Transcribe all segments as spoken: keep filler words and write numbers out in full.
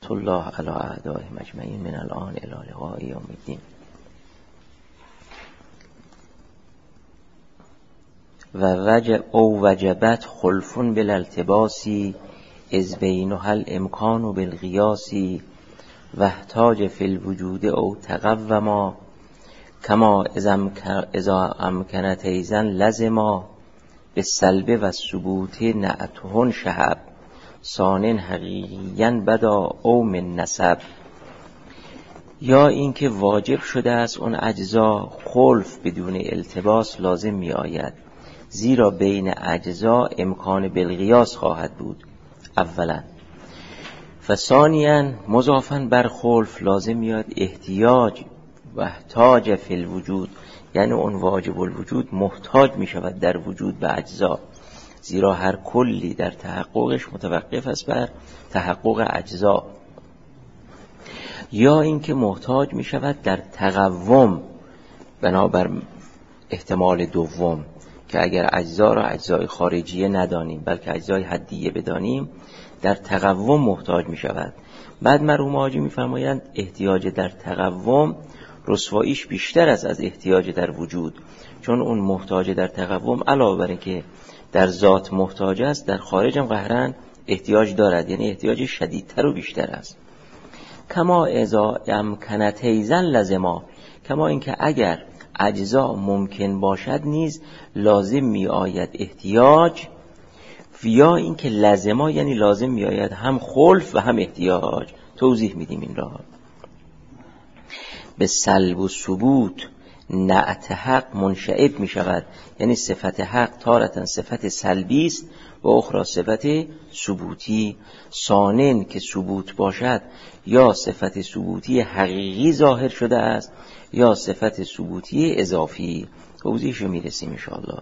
الله علی اعدائهم اجمعین من الان الی لقاء یوم الدین. و وجب او وجبت خلفون بالالتباسی از بینها الامکان بالقیاسی و احتاج فی الوجود او تقوما کما اذا امکنت ایزن لزما به سلب و ثبوت نعتهن شهب سانن حقیقیاً بدا او من نسب. یا اینکه واجب شده است اون اجزا خلف بدون التباس لازم می آید، زیرا بین اجزا امکان بالقیاس خواهد بود اولا. و ثانیاً مضافاً بر خلف لازم میاد احتیاج و احتاج فی الوجود، یعنی اون واجب الوجود محتاج می شود در وجود به اجزا، زیرا هر کلی در تحققش متوقف است بر تحقق اجزا. یا اینکه محتاج می شود در تقوم، بنابر احتمال دوم که اگر اجزا را اجزای خارجیه ندانیم بلکه اجزای حدیه بدانیم، در تقوم محتاج می شود. بعد مرحوم حاجی می فرمایند احتیاج در تقوم رسواییش بیشتر است از احتیاج در وجود، چون اون محتاج در تقوم علاوه بر اینکه در ذات محتاج است، در خارج هم قهرن احتیاج دارد، یعنی احتیاج شدیدتر و بیشتر است. کما اذا امکنت ایزن لزما، کما اینکه اگر اجزا ممکن باشد نیز لازم می آید احتیاج، یا اینکه لزما یعنی لازم می آید هم خلف و هم احتیاج. توضیح میدیم این را. به سلب و ثبوت نعت حق منشعب می شود، یعنی صفت حق تارتاً صفت سلبی است و اخرى صفت ثبوتی. سانن که ثبوت باشد یا صفت ثبوتی حقیقی ظاهر شده است یا صفت ثبوتی اضافی. توضیحشو میرسیم انشاءالله.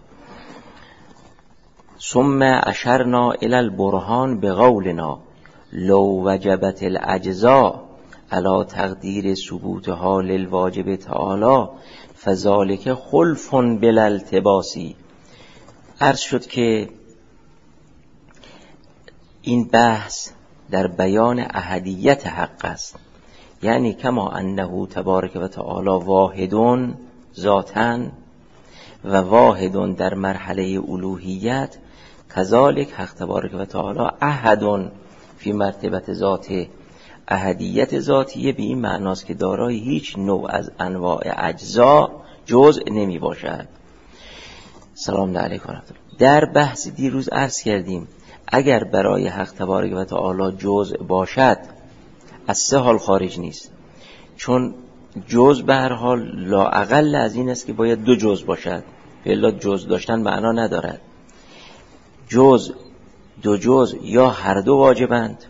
ثم اشرنا الی البرهان بقولنا لو وجبت الاجزاء علی تقدیر ثبوت حال الواجب تعالی فذالک خلف بلا التباسی. عرض شد که این بحث در بیان احدیت حق است، یعنی کما انه تبارک و تعالی واحدون ذاتن و واحدون در مرحله الوهیت، کذالک حق تبارک و تعالی احدون فی مرتبت ذاته. احدیت ذاتیه به این معناست که دارای هیچ نوع از انواع اجزا جزء نمی باشد. سلام علیکم. در بحث دیروز عرض کردیم اگر برای حق تبارک و تعالی جزء باشد از سه حال خارج نیست، چون جزء به هر حال لااقل از این است که باید دو جزء باشد، الا جزء داشتن معنا ندارد. جزء دو جزء یا هر دو واجبند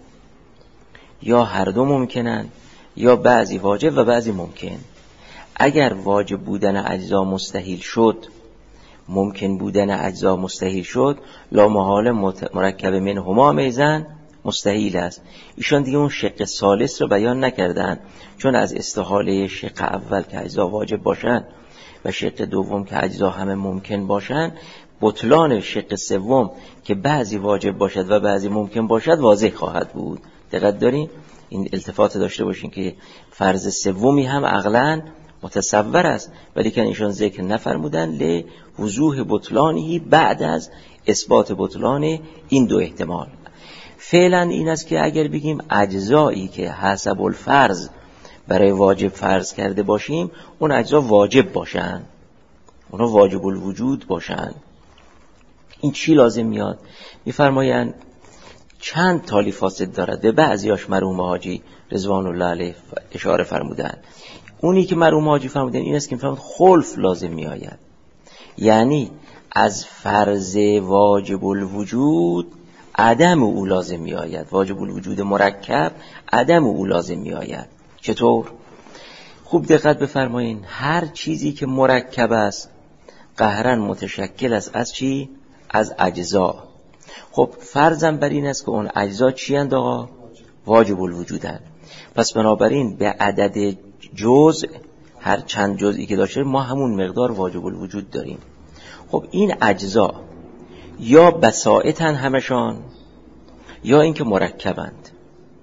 یا هر دو ممکنند یا بعضی واجب و بعضی ممکن. اگر واجب بودن اجزا مستحیل شد، ممکن بودن اجزا مستحیل شد، لا محال مرکب منهما میزن مستحیل است. ایشان دیگه اون شق ثالث رو بیان نکردن، چون از استحاله شق اول که اجزا واجب باشن و شق دوم که اجزا همه ممکن باشن، بطلان شق سوم که بعضی واجب باشد و بعضی ممکن باشد واضح خواهد بود. دقت دارین این التفات داشته باشین که فرض سومی هم عقلاً متصور است، ولی که ایشان ذکر نفرمودن ل وضوح بطلانی بعد از اثبات بطلان این دو احتمال. فعلا این است که اگر بگیم اجزایی که حسب الفرض برای واجب فرض کرده باشیم، اون اجزا واجب باشن، اونا واجب الوجود باشن، این چی لازم میاد؟ میفرمایند چند تالی فاسد دارد. به بعضیاش مرحوم حاجی رضوان الله علیه اشاره فرمودن. اونی که مرحوم حاجی فرمودن این است که میفرمود خلف لازم می آید، یعنی از فرض واجب الوجود عدم او لازم می آید. واجب الوجود مرکب عدم او لازم می آید. چطور؟ خوب دقت بفرمایین. هر چیزی که مرکب است قهرن متشکل است از چی؟ از اجزا. خب فرضم بر این است که اون اجزا چی اند آقا؟ واجب الوجودن. پس بنابراین به عدد جزء، هر چند جزئی که داشته ما همون مقدار واجب الوجود داریم. خب این اجزا یا بساطن همشان یا اینکه مرکبند.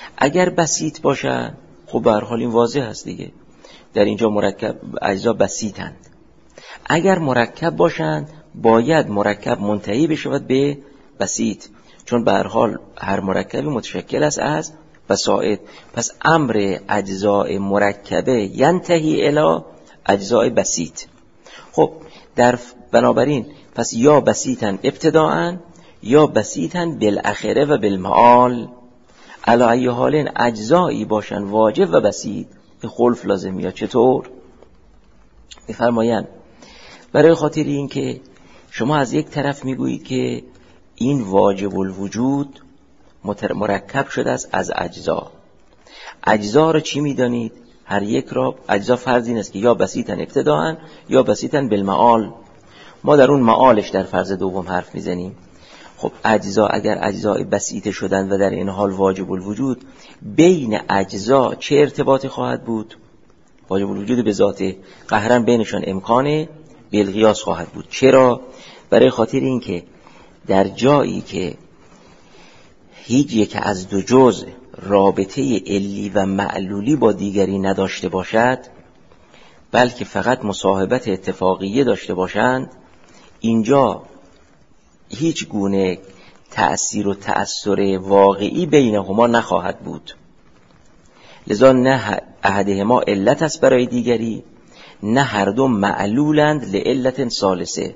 اگر بسیط باشن خب به هر حال این واضح هست دیگه، در اینجا مرکب اجزا بسیطند. اگر مرکب باشند باید مرکب منتهی بشود به بسیط، چون به هر حال هر مرکبی متشکل است از بساط. پس امر اجزاء مرکبه ینتهی الی اجزاء بسیط. خب در بنابراین پس یا بسیطن ابتداءً یا بسیطن بالاخره و بالمعال. علی ای حال اجزایی باشن واجب و بسیط که خلف لازم میاد. چطور؟ میفرمایند برای خاطر این که شما از یک طرف میگویید که این واجب الوجود مرکب شده است از اجزا. اجزا را چی میدانید؟ هر یک را اجزا فرض این است که یا بسیطن ابتداءً یا بسیطن بالمعال. ما در اون معالش در فرض دوم حرف میزنیم. خب اجزا اگر اجزای بسیطه شدن و در این حال واجب الوجود، بین اجزا چه ارتباطی خواهد بود؟ واجب الوجود به ذاته قهرا بینشان امکان بالقیاس خواهد بود. چرا؟ برای خاطر این که در جایی که هیچ یک از دو جزء رابطه علی و معلولی با دیگری نداشته باشد، بلکه فقط مصاحبت اتفاقیه داشته باشند، اینجا هیچ گونه تأثیر و تأثیر واقعی بینهما نخواهد بود. لذا نه احدهما علت است برای دیگری، نه هر دو معلولند لعلت ثالثه.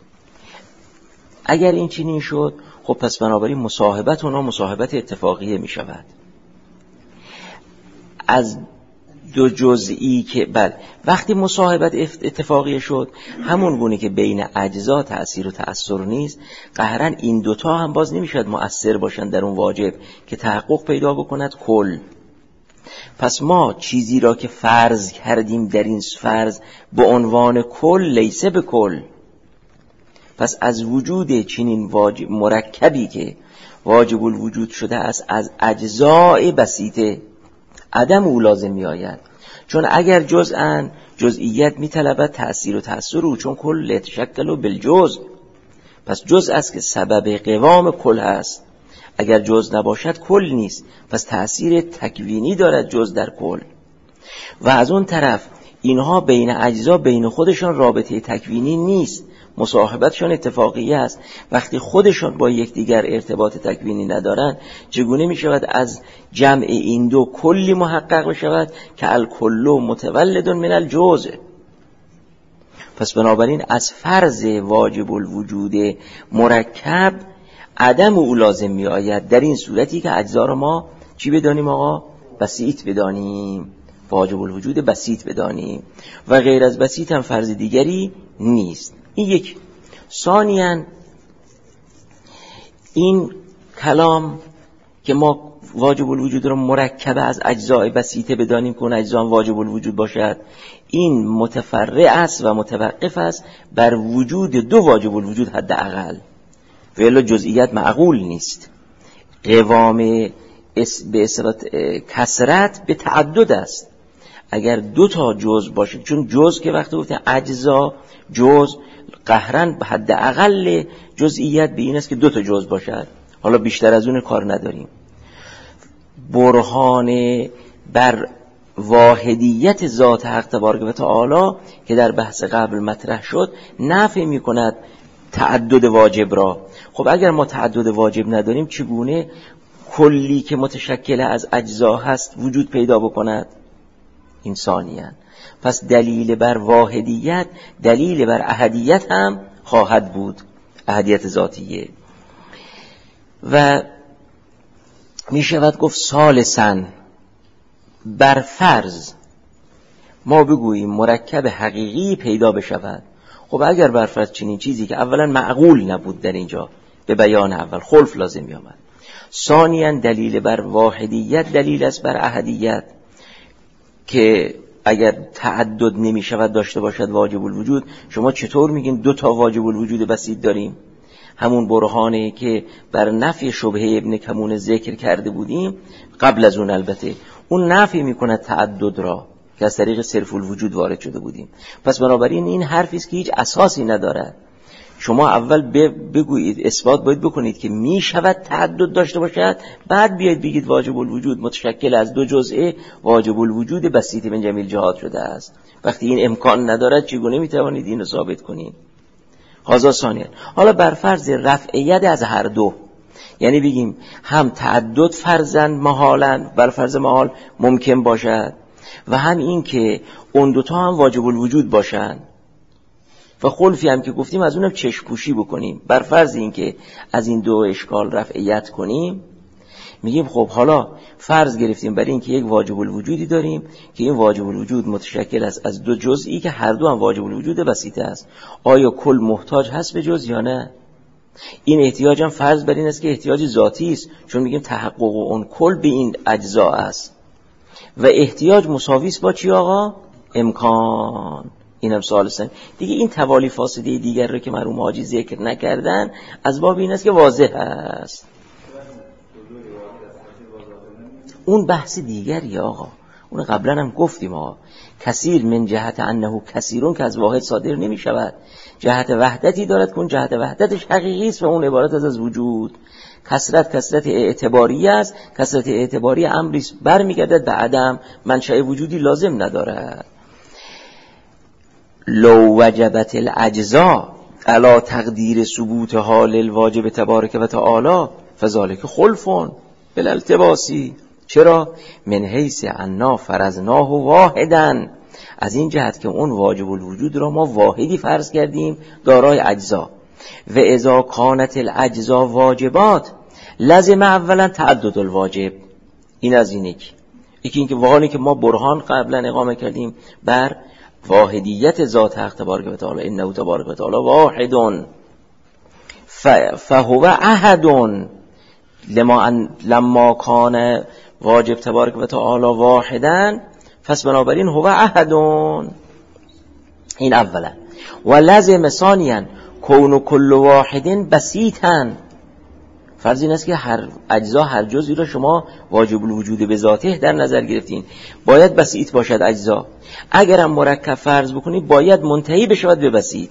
اگر این چنین شد خب پس بنابراین مصاحبت اونا مصاحبت اتفاقیه می شود. از دو جزئی که بل وقتی مصاحبت اتفاقیه شد، همون گونه که بین اجزا تأثیر و تأثیر نیست، قهرا این دوتا هم باز نمیشد مؤثر باشند در اون واجب که تحقق پیدا بکند کل. پس ما چیزی را که فرض کردیم در این فرض به عنوان کل لیسه به کل، پس از وجود چنین واجب مرکبی که واجب الوجود شده است از اجزاء بسیطه عدم او لازم می آید. چون اگر جزءاً جزئیت می طلبد تأثیر و تأثیر او، چون کل یتشکل بالجزء، پس جزء است که سبب قوام کل است. اگر جزء نباشد کل نیست، پس تأثیر تکوینی دارد جزء در کل. و از اون طرف اینها بین اجزا بین خودشان رابطه تکوینی نیست، مصاحبتشان اتفاقی است. وقتی خودشان با یکدیگر ارتباط تکوینی ندارند، چگونه می شود از جمع این دو کلی محقق بشود که الکل متولد من الجزء؟ پس بنابراین از فرض واجب الوجود مرکب عدم او لازم می آید در این صورتی که اجزا را ما چی بدانیم آقا؟ بسیط بدانیم، واجب الوجود بسیط بدانیم و غیر از بسیط هم فرض دیگری نیست. این یک. ثانیاً این کلام که ما واجب الوجود را مرکب از اجزای بسیطه بدانیم که اون اجزا هم واجب الوجود باشد، این متفرع است و متوقف است بر وجود دو واجب الوجود حداقل، و الا جزئیات معقول نیست. قوام به اصطلاح کثرت به تعدد است. اگر دو تا جزء باشه، چون جزء که وقتی گفتن اجزا جزء قهرن به حداقل جزئیات به این است که دو تا جزء باشد، حالا بیشتر از اون کار نداریم. برهان بر واحدیت ذات حق تبارک و تعالی که در بحث قبل مطرح شد نفی می کند تعدد واجب را. خب اگر ما تعدد واجب نداریم چگونه کلی که متشکل از اجزا هست وجود پیدا بکند؟ انسانیان. پس دلیل بر واحدیت دلیل بر احدیت هم خواهد بود، احدیت ذاتیه. و می شود گفت ثالثاً بر فرض ما بگوییم مرکب حقیقی پیدا بشود. خب اگر بر فرض چنین چیزی که اولا معقول نبود در اینجا به بیان اول خلف لازم می آمد، ثانیاً دلیل بر واحدیت دلیل است بر احدیت که اگر تعدد نمی شود داشته باشد واجب الوجود، شما چطور میگین دو تا واجب الوجود بسیط داریم؟ همون برهانی که بر نفی شبهه ابن کمون ذکر کرده بودیم قبل از اون، البته اون نفی میکنه تعدد را که از طریق صرف الوجود وارد شده بودیم. پس بنابراین این حرفی است که هیچ اساسی ندارد. شما اول بگویید، اثبات باید بکنید که می شود تعدد داشته باشد، بعد بیاید بگید واجب الوجود متشکل از دو جزء واجب الوجود بسیط من جمیع الجهات شده است. وقتی این امکان ندارد چگونه می توانید اینو ثابت کنید؟ هذا ثانیاً. حالا بر فرض رفع ید از هر دو، یعنی بگیم هم تعدد فرضاً محالاً، بر فرض محال ممکن باشد، و هم این که اون دوتا هم واجب الوجود باشند، و خلفی هم که گفتیم از اونم چشم پوشی بکنیم. بر فرض این که از این دو اشکال رفعیت کنیم، میگیم خب حالا فرض گرفتیم برای این که یک واجب الوجودی داریم که این واجب الوجود متشکل است از دو جزئی که هر دو هم واجب الوجود بسیطه است. آیا کل محتاج هست به جز یا نه؟ این احتیاج هم فرض بر این است که احتیاج ذاتی است، چون میگیم تحقق اون کل به این اجزا است، و احتیاج مساوی است با چی آقا؟ امکان. اینم سوال است دیگه. این توالی فاسده دیگر رو که مرحوم حاجی ذکر نکردن از باب این است که واضح است. اون بحث دیگری آقا، اون قبلا هم گفتیم آقا. کثیر من جهت انه کثیرون که از واحد صادر نمی شود، جهت وحدتی دارد که اون جهت وحدتش حقیقی است و اون عبارت از از وجود. کثرت کثرت اعتباری است، کثرت اعتباری امری است برمیگردد به عدم، منشأ وجودی لازم ندارد. لو وجبت الاجزاء علی تقدیر ثبوت حال الواجب تبارک و تعالی فذلک خلف بالالتباسی. چرا؟ من حیث انا فرضناه واحدا، از این جهت که اون واجب الوجود را ما واحدی فرض کردیم دارای اجزا. و اذا کانت الاجزاء واجبات لازم اولا تعدد الواجب. این از این یکی یکی این که واقعی که ما برهان قبلا اقامه کردیم بر واحدیت ذات حق تبارک و تعالی، انه تبارک و تعالی واحد فهو احد لما ان لما کان واجب تبارک و تعالی واحدا پس بنابراین هو احد. این اولا. و لازم ثانیا کون کل واحد بسیطا، فرض این است که هر اجزا هر جزئی را شما واجب الوجود به ذاته در نظر گرفتین، باید بسیط باشد اجزا. اگرم مرکب فرض بکنید باید منتهی بشود به بسیط.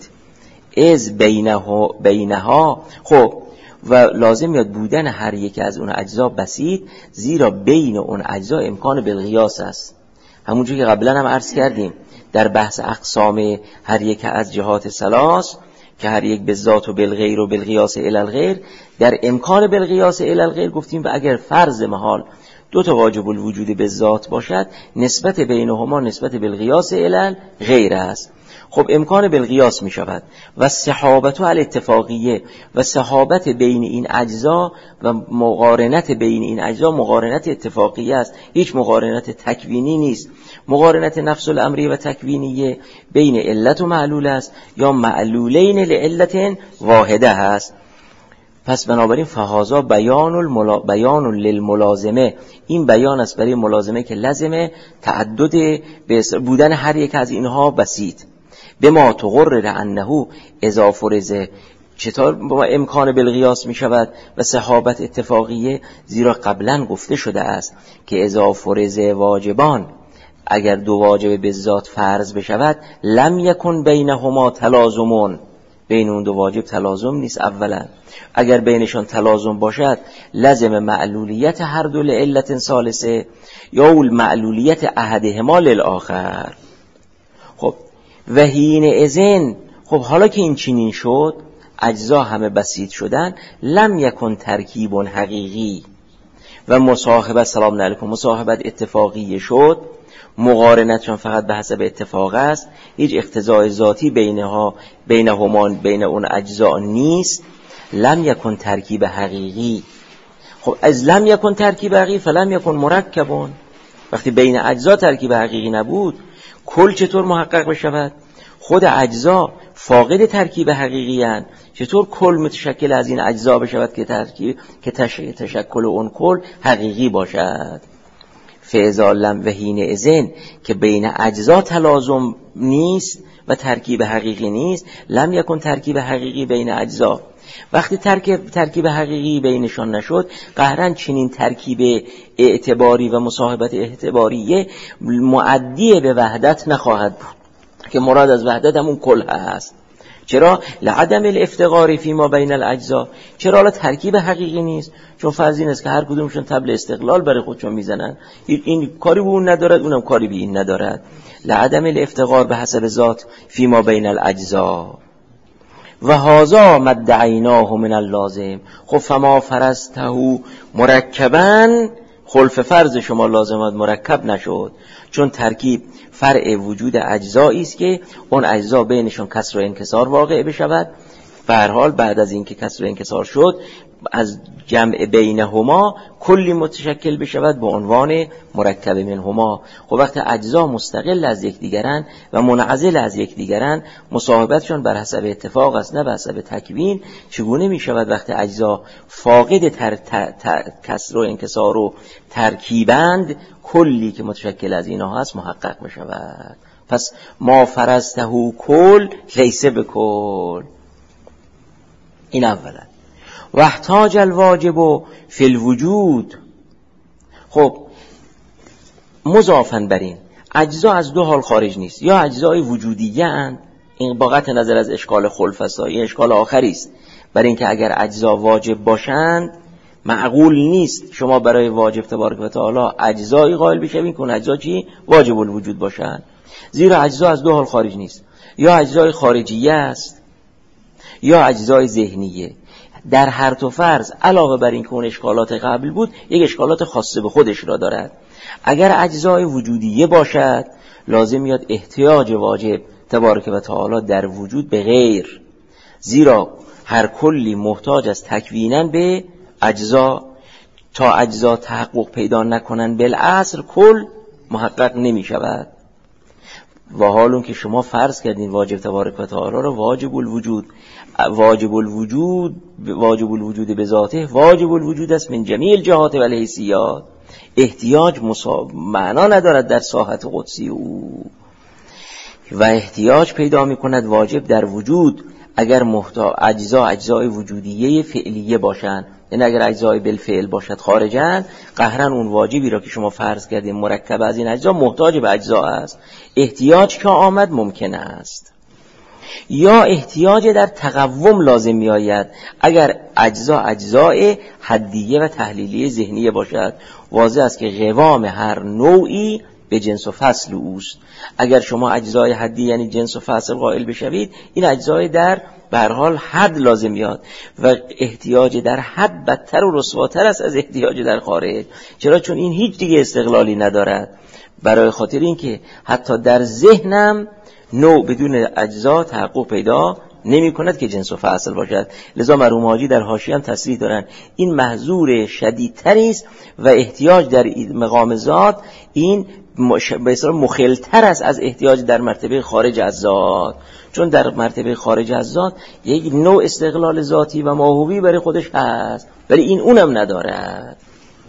از بینها بینها خب و لازم یاد بودن هر یک از اون اجزا بسیط، زیرا بین اون اجزا امکان بالقیاس است. همونجوری که قبلا هم عرض کردیم در بحث اقسام هر یک از جهات ثلاث که هر یک به ذات و بالغیر و بالقیاس الی الغیر، در امکان بالقیاس الی الغیر گفتیم و اگر فرض محال دو تا واجب الوجود به ذات باشد نسبت بینهما نسبت بالقیاس الی الغیر است. خب امکان بالقیاس می شود. و صحابت و الاتفاقیه، و صحابت بین این اجزا و مقارنت بین این اجزا مقارنت اتفاقیه است، هیچ مقارنت تکوینی نیست. مقارنت نفس الامری و تکوینیه بین علت و معلول است، یا معلولین لعلت واحده است. پس بنابراین فهذا بیان الملا... بیان للملازمه، این بیان است برای ملازمه که لازمه تعدد بودن هر یک از اینها بسیط. به ما تقرر انه اذا فرض، چطور با امکان بالقیاس می شود و صحابت اتفاقیه؟ زیرا قبلا گفته شده است که اذا فرض واجبان، اگر دو واجب به ذات فرض بشود لم یکن بینهما تلازمون، بین اون دو واجب تلازم نیست. اولا اگر بینشان تلازم باشد لازم معلولیت هر دو لعلت ثالثه یا المعلولیت احدهما للآخر. خب و حین اذن، خب حالا که این چنین شد اجزا همه بسیط شدن، لم یکن ترکیب حقیقی و مصاحبت، سلام علیکم، مصاحبت اتفاقی شد، مقارنتشان فقط به حسب اتفاق است، هیچ اقتضای ذاتی بینها بینهما بین اون اجزا نیست. لم یکن ترکیب حقیقی. خب از لم یکن ترکیب حقیقی فلم یکن مرکبون، وقتی بین اجزا ترکیب حقیقی نبود کل چطور محقق بشود؟ خود اجزا فاقد ترکیب حقیقی هستند، چطور کل متشکل از این اجزا بشود که ترکیب که تشکل اون کل حقیقی باشد؟ فاذا لم و حین اذن که بین اجزا تلازم نیست و ترکیب حقیقی نیست، لم یکن ترکیب حقیقی بین اجزا. وقتی ترکیب ترکیب حقیقی بینشان نشد، قهرن چنین ترکیب اعتباری و مصاحبت اعتباریه معدی به وحدت نخواهد بود، که مراد از وحدت همون کل هست. چرا؟ لعدم الافتقار فی ما بین الاجزا. چرا؟ حالا ترکیب حقیقی نیست، چون فرض این است که هر کدومشون طبل استقلال برای خودشون میزنن، این کاری به اون ندارد، اونم کاری به این ندارد. لعدم الافتقار به حسب ذات فی ما بین الاجزا و هذا مدعیناه من اللازم. خب فما فرضته مرکبا، خلف فرض شما لازمات مرکب نشد، چون ترکیب فرع وجود اجزایی است که اون اجزا بینشون کسر و انکسار واقع بشود. به هر حال بعد از اینکه کسر و انکسار شد، از جمع بینهما کلی متشکل بشود به عنوان مرکب منهما. خب وقتی اجزا مستقل از یکدیگرند و منعزل از یکدیگرند، مصاحبتشون بر حسب اتفاق است نه بر حسب تکوین. چگونه می شود وقتی اجزا فاقد تر تر تر کسر و انکسار و ترکیبند، کلی که متشکل از اینها هست محقق می شود؟ پس ما فرضته کل لیس بکل. این اولا. واحتاج الواجب فی الوجود. خب مضافاً بر این، اجزا از دو حال خارج نیست، یا اجزای وجودیه اند، این با قطع نظر از اشکال خلف است، این اشکال آخری است، برای اینکه اگر اجزا واجب باشند معقول نیست شما برای واجب تبارک و تعالی اجزایی قائل بشوید که اون اجزا چی؟ واجب الوجود باشند. زیرا اجزا از دو حال خارج نیست، یا اجزای خارجیه است یا اجزای ذهنیه. در هر دو فرض علاوه بر این که اون اشکالات قبل بود، یک اشکالات خاصه به خودش را دارد. اگر اجزای وجودیه باشد، لازم میاد احتیاج واجب تبارک و تعالی در وجود به غیر، زیرا هر کلی محتاج از تکوینن به اجزا. تا اجزا تحقق پیدا نکنن بالاصل کل محقق نمی شود. و حالون که شما فرض کردین واجب تبارک و تعالی را واجب الوجود، واجب الوجود واجب الوجود به ذاته واجب الوجود است من جمیع الجهات و الحیثیات، احتیاج مصاب معنا ندارد در ساحت قدسی او، و احتیاج پیدا می کند واجب در وجود اگر محتاج اجزا اجزای وجودیه فعلیه باشند. یعنی اگر اجزای بالفعل باشد خارجن، قهرن اون واجبی را که شما فرض کردیم مرکب از این اجزا محتاج به اجزا است. احتیاج که آمد ممکن است، یا احتیاج در تقوم لازم می آید اگر اجزا اجزای حدیه و تحلیلیه ذهنیه باشد. واضح است که قوام هر نوعی به جنس و فصل اوست. اگر شما اجزای حدی یعنی جنس و فصل قائل بشوید، این اجزای در به هر حال حد لازم میاد و احتیاج در حد بدتر و رسواتر است از احتیاج در خارج. چرا؟ چون این هیچ دیگه استقلالی ندارد. برای خاطر این که حتی در ذهنم نوع بدون اجزا تحقق پیدا نمی کند که جنس و فصل باشد. لذا مرحوم حاجی در حاشیه هم تصریح دارن این محظور شدیدتری است و احتیاج در مقام ذات این به اصطلاح مخلتر است از احتیاج در مرتبه خارج از ذات، چون در مرتبه خارج از ذات یک نوع استقلال ذاتی و موهوبی برای خودش هست، ولی این اونم ندارد.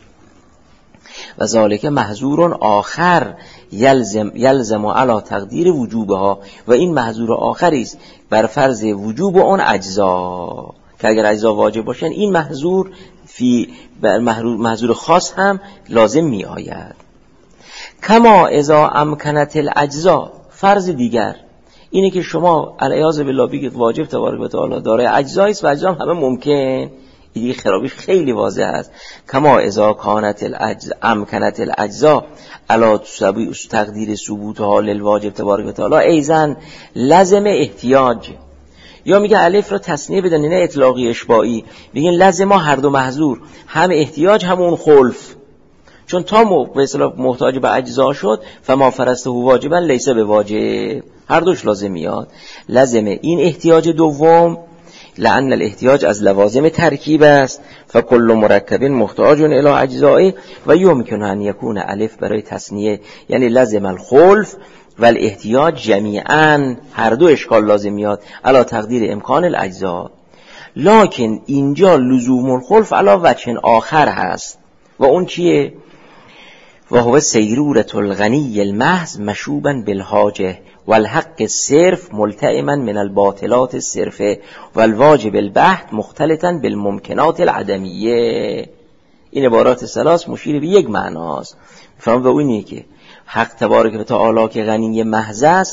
و ذالک محظور آخر یلزم یلزم علی تقدیر وجوبها، و این محظور آخری است بر فرض وجوب اون اجزا، که اگر اجزا واجب باشن این محظور فی بر محظور خاص هم لازم می آید. کما اذا امکنت الاجزا. فرض دیگر اینه که شما علیاذ بالله بگید واجب تبارک و تعالی دارای اجزایی است و اجزا هم همه ممکن، این دیگه خرابی خیلی واضح است. کما اذا کانت الاجزا امکنت الاجزا علی تقدیر ثبوت حال الواجب تبارک و تعالی ایزن لازم احتیاج. یا میگه الف را تثنیه بدن، نه اطلاقی اشباعی، میگن لازم هر دو محظور، هم احتیاج هم اون خلف، چون تا به اصطلاح محتاج به اجزا شد فما فرضته واجبا لیس به واجب، هر دوش لازم میاد. لازم این احتیاج دوم، لأن الاحتیاج از لوازم ترکیب است، فکل مرکب محتاج الی اجزاء و یمکن ان یکون الف برای تثنیه یعنی لازم الخلف و الاحتیاج جمیعا، هر دو اشکال لازم میاد علی تقدیر امکان الاجزاء. لکن اینجا لزوم الخلف علی وجه آخر هست و اون چیه؟ و هو سیرورة الغنی المحض مشوبا بالحاجه والحق الصرف ملتئما من الباطلات الصرفه والواجب البحت مختلطا بالممکنات العدمیه. این عبارات ثلاث مشیر به یک معناست. فهم به اونیه که حق تبارک و تعالی که غنی محض است،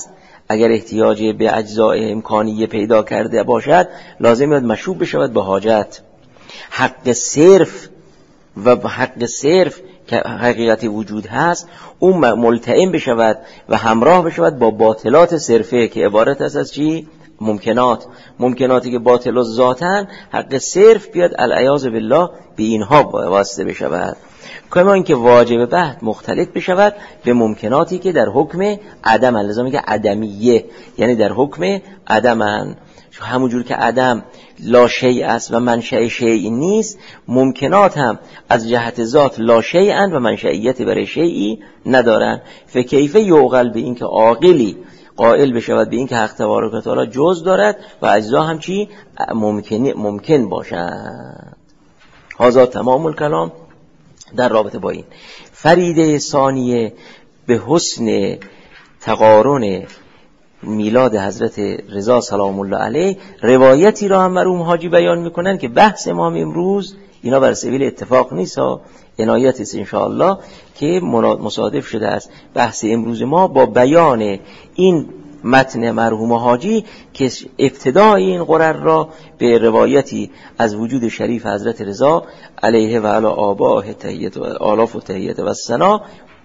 اگر احتیاج به اجزای امکانیه پیدا کرده باشد لازم است مشروب بشود به حاجت. حق صرف و حق صرف که حقیقت وجود هست اون ملتئم بشود و همراه بشود با باطلات صرفه که عبارت است از چی؟ ممکنات. ممکناتی که باطل ذاتن، حق صرف بیاد العیاذ بالله به اینها واسطه بشود. کما اینکه واجب بعد مختلط بشود به ممکناتی که در حکم عدم، لازم میگه عدمیه، یعنی در حکم عدمن. همونجور که عدم لا شیء است و منشأ شیء نیست، ممکنات هم از جهت ذات لا شیء اند و منشأیت برای شیئی ندارن. فکیف یعقل، به این که عاقلی قائل بشود به این که حق تبارک و تعالی جز دارد و اجزا هم چی ممکن ممکن باشند. هذا تمام الکلام در رابطه با این. فریده ثانیه به حسن تقارن میلاد حضرت رضا سلام الله علیه روایتی را هم مرحوم حاجی بیان میکنن که بحث ما امروز اینا بر سبیل اتفاق نیست ها، عنایت است انشاءالله که مصادف شده است بحث امروز ما با بیان این متن مرحوم حاجی که ابتدای این قرر را به روایتی از وجود شریف حضرت رضا علیه و علی آبائه تحیت و آلاف و تحیت و ثنا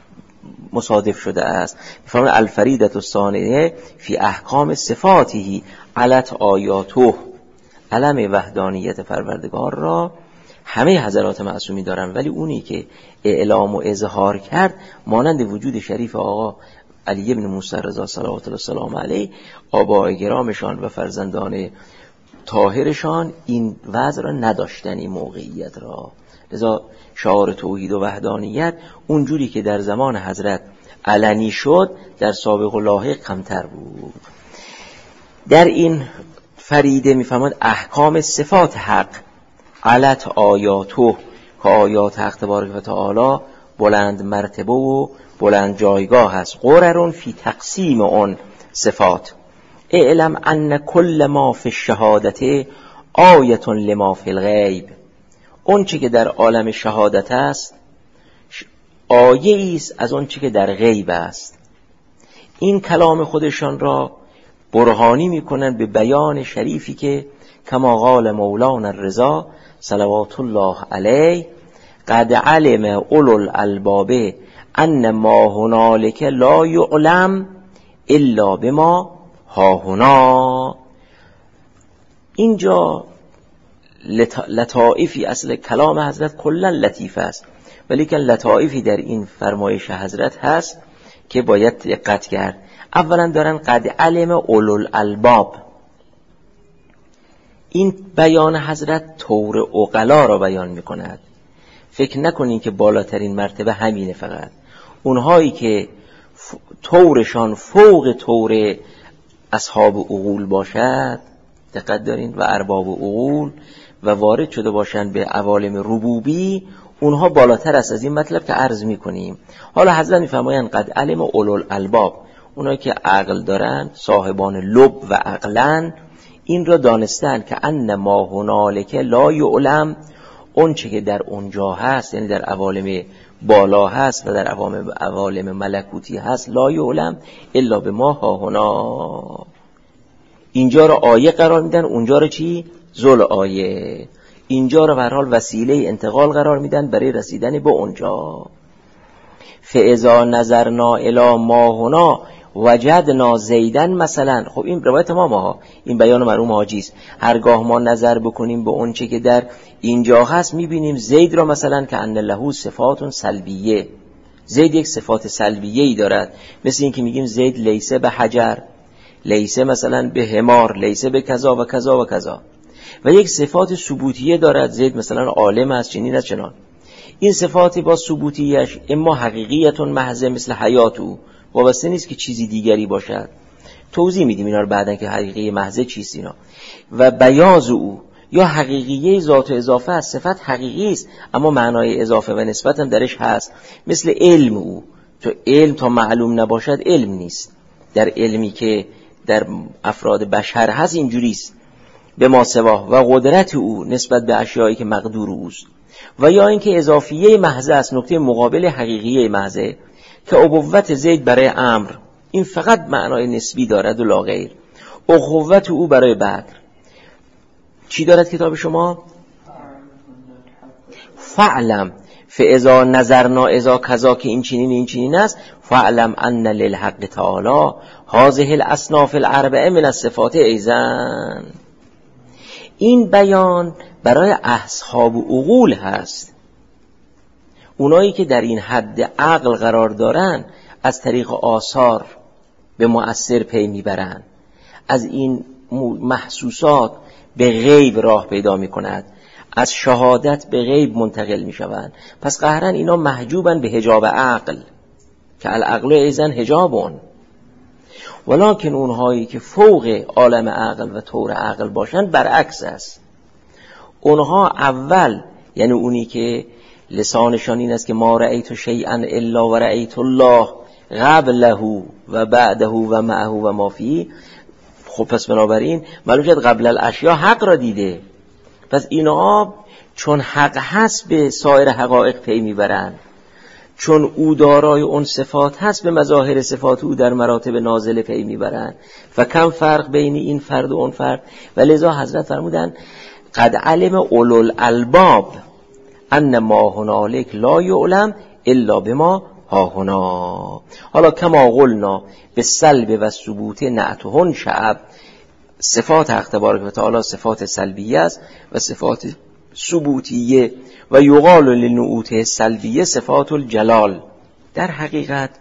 مصادف شده است. می‌فرماید الفریدة الثانیه فی احکام صفاته علت آیاته. علم وحدانیت پروردگار را همه حضرات معصومی دارن، ولی اونی که اعلام و اظهار کرد مانند وجود شریف آقا علی بن موسی رضا صلوات الله السلام علیه، آباء گرامشان و فرزندان طاهرشان این وضع را نداشتن، این موقعیت را. لذا شعار توحید و وحدانیت اونجوری که در زمان حضرت علنی شد در سابق و لاحق کمتر بود. در این فریده میفهمد احکام صفات حق علت آیاتو، که آیات حق تبارک و تعالی بلند مرتبه و بلند جایگاه هست. قررون فی تقسیم اون صفات. اعلم ان کل ما فی الشهادت آیت لما فی الغیب. اون چی که در عالم شهادت است آیه است از اون چی که در غیب است. این کلام خودشان را برهانی میکنن به بیان شریفی که کما قال مولانا الرضا صلوات الله علیه قد علم اولو الالباب ان ما هنالک لا یعلم الا بما ها هنا. اینجا لطائفی، اصل کلام حضرت کلا لطیف است، ولی که لطائفی در این فرمایش حضرت هست که باید دقت کرد. اولا دارن قد علم اولو الالباب، این بیان حضرت طور عقلا را بیان میکند. فکر نکنین که بالاترین مرتبه همینه، فقط اونهایی که طورشان فوق طور اصحاب عقول باشد، دقت دارین، و ارباب عقول و وارد شده باشند به عوالم ربوبی، اونها بالاتر است از این مطلب که عرض میکنیم. حالا حضرت میفرمایند قد علم اولو الالباب، اونایی که عقل دارن، صاحبان لب و عقلن، این را دانستن که ان ما هنالک لا یعلم، اون چه که در اونجا هست، یعنی در عوالم بالا هست و در عوالم عوالم ملکوتی هست، لا یعلم الا به ما ها هنا. اینجا را آیه قرار میدن، اونجا را چی؟ ذل آیه. اینجا را به هر حال وسیله انتقال قرار میدن برای رسیدن به اونجا. فاذا نظرنا الی ما هنا وجدنا زیدن مثلا. خب این روایت ما ما این بیان مرحوم حاجی است. هرگاه ما نظر بکنیم به اون چه که در اینجا هست، میبینیم زید را مثلا که ان له صفات سلبیه، زید یک صفات سلبیه ای دارد، مثل این که میگیم زید لیسه به حجر، لیسه مثلا به حمار، لیسه به کذا و کذا و کذا. و یک صفات ثبوتیه دارد، زید مثلا عالم است، چنین است چنان. این صفات با ثبوتیش اما حقیقیتون محض مثل حیات او، وابسته نیست که چیزی دیگری باشد. توضیح میدیم اینا رو بعدن که حقیقی محض چیست اینا. و بیاض او یا حقیقیه ذات و اضافه است، صفت حقیقی است اما معنای اضافه و نسبت هم درش هست. مثل علم او، تو علم تا معلوم نباشد علم نیست. در علمی که در افراد بشر هست اینجوری است. به ما سوا و قدرت او نسبت به اشیایی که مقدور اوست. و یا اینکه اضافیه محض است، نکته مقابل حقیقیه محض، که ابوت زید برای امر، این فقط معنای نسبی دارد و لا غیر. اخوت او برای بدر چی دارد کتاب شما؟ فعلم فاذا نظرنا اذا کذا، که این چنین این چنین است، فعلم ان للحق تعالی هذه الاصناف الاربعه من الصفات ایضا. این بیان برای اصحاب عقول هست، اونایی که در این حد عقل قرار دارن از طریق آثار به مؤثر پی میبرن، از این محسوسات به غیب راه پیدا میکند، از شهادت به غیب منتقل میشوند. پس قهرن اینا محجوبن به حجاب عقل که العقل ایضا حجابون، ولکن اونهایی که فوق عالم عقل و طور عقل باشند برعکس است. اونها اول، یعنی اونی که لسانشان این است که ما رأیت شیئا الا و رأیت الله قبله و بعده و معه و ما فیه، خب پس بنابراین معلوم شد قبل الاشیا حق را دیده. پس اینها چون حق هست به سایر حقایق پی میبرند، چون او دارای اون صفات هست به مظاهر صفات او در مراتب نازله پی میبرند. و کم فرق بین این فرد و اون فرد. و لذا حضرت فرمودن قد علم اولو الالباب ان ما هنالک لا یعلم الا بما ها هنا. حالا کما قلنا به سلب و ثبوت نعتهن شعب، صفات حق تبارک و تعالی صفات سلبیه است و صفات ثبوتیه، و یقال للنعوت سلبیه صفات الجلال. در حقیقت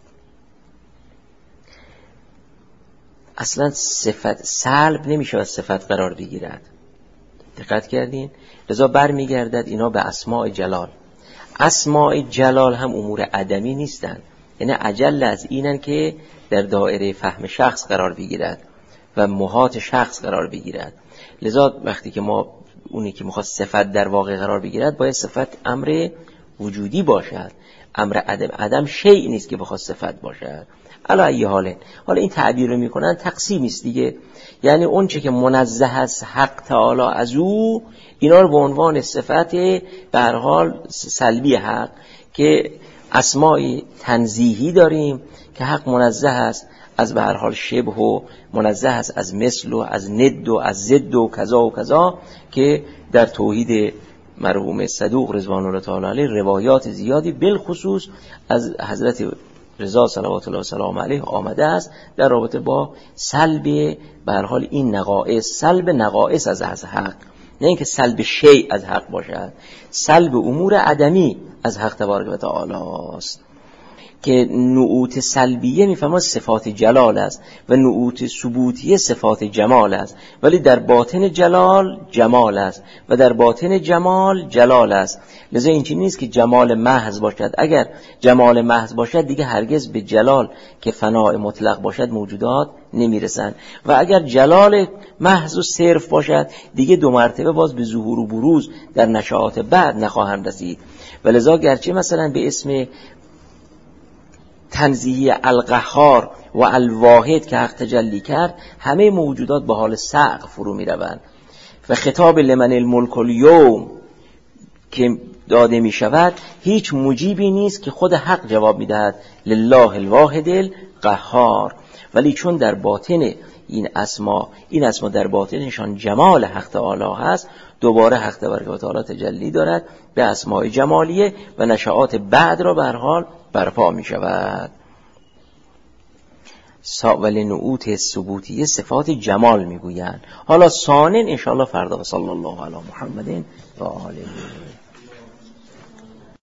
اصلا صفت سلب نمیشه و صفت قرار بگیرد. دقت کردین؟ لذا بر میگردد اینا به اسماء جلال. اسماء جلال هم امور عدمی نیستن، یعنی اجل از اینن که در دایره فهم شخص قرار بگیرد و محاط شخص قرار بگیرد. لذا وقتی که ما اونی که میخواد صفت در واقع قرار بگیرد باید صفت امر وجودی باشد، امر عدم. عدم شیء نیست که بخواد صفت باشد. علی ای حاله، حالا این تعبیر رو میکنن تقسیم است دیگه، یعنی اون چه که منزه است حق تعالی از او، اینا رو به عنوان صفت به هر حال سلبی حق، که اسماء تنزیهی داریم که حق منزه است از به هر حال شبه و منزه است از مثل و از ند و از ضد و کذا و کذا، که در توحید مرحوم صدوق رضوان الله تعالی علیه روایات زیادی بالخصوص از حضرت رضا صلوات الله وسلام علیه آمده است در رابطه با سلب به هر حال این نقائص، سلب نقائص از از حق، نه اینکه سلب شیء از حق باشد، سلب امور عدمی از حق تبارک و تعالی است. که نعوت سلبیه میفهمه صفات جلال است و نعوت ثبوتیه صفات جمال است، ولی در باطن جلال جمال است و در باطن جمال جلال است. لذا این چیز نیست که جمال محض باشد. اگر جمال محض باشد دیگه هرگز به جلال که فناء مطلق باشد موجودات نمیرسند، و اگر جلال محض و صرف باشد دیگه دو مرتبه باز به ظهور و بروز در نشاط بعد نخواهند رسید. و لذا گرچه مثلا به اسم تنزیهی القهار و الواحد که حق تجلی کرد، همه موجودات به حال سقف فرو می روند. و خطاب لمن الملک الیوم که داده می شود هیچ مجیبی نیست که خود حق جواب می دهد لله الواحد القهار، ولی چون در باطن این اسما این اسما در باطنشان جمال حق تعالی هست، دوباره حق تبارک و تعالی تجلی دارد به اسماء جمالیه و نشاط بعد را به هر حال برپا می شود. ولی نعوت ثبوتیه صفات جمال می گویند. حالا ثانن انشاءالله فردا. صلی الله علی محمد و آله